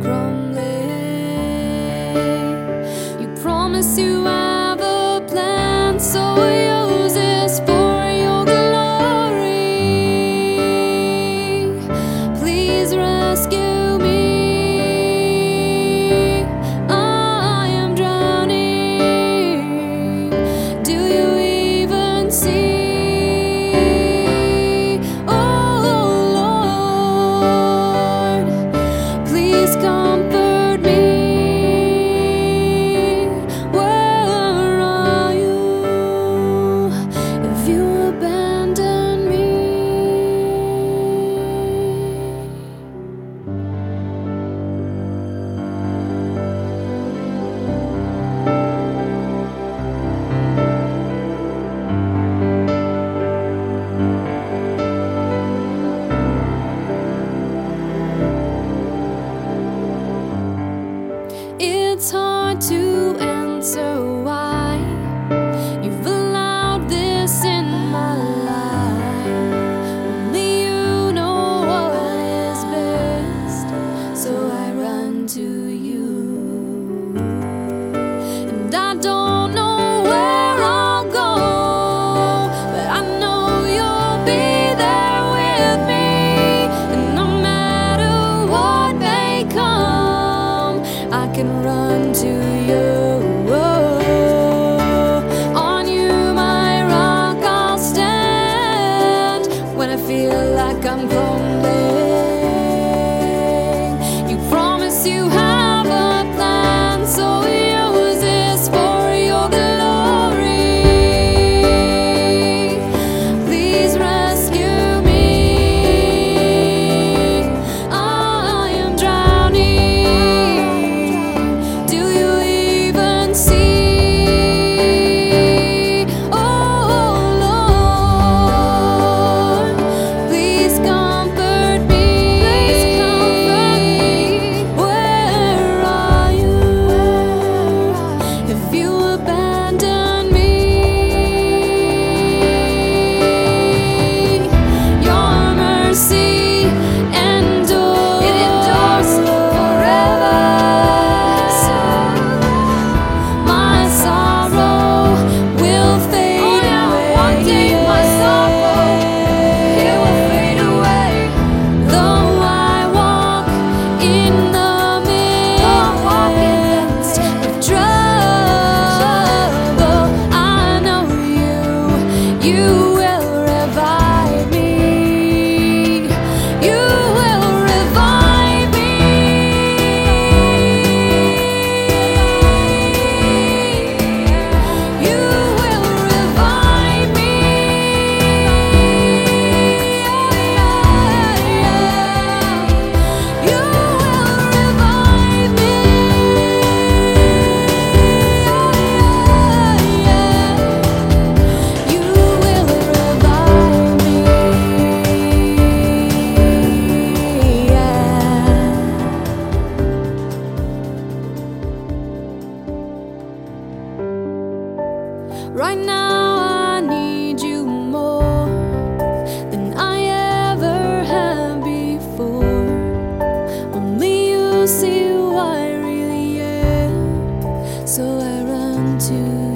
I'm crumbling. You promise you have a plan, so use this for your glory. Please rescue me. I am drowning. Do you even see? Comfort me. Where are you if you abandon me? It's hard to answer why you've allowed this in my life. Only you know what is best, so I run to you. And I don't know where I'll go, but I know you'll be there with me. And no matter what may come, I can run to you. On you, my rock, I'll stand when I feel like I'm crumbling. You promise you have a plan, so use this for your glory. Please rescue me. I am drowning. Do you even see? Oh Lord, please comfort me. Where are you if you abandon me? Your mercy endures. It endures forever. My sorrow will fade away. One day my sorrow, it will fade away. Though I walk in the midst of trouble, I know you will revive me. You will revive me. You will revive me. You will revive me. You will revive me. Right now I need you more than I ever have before. Only you see who I really am, so I run to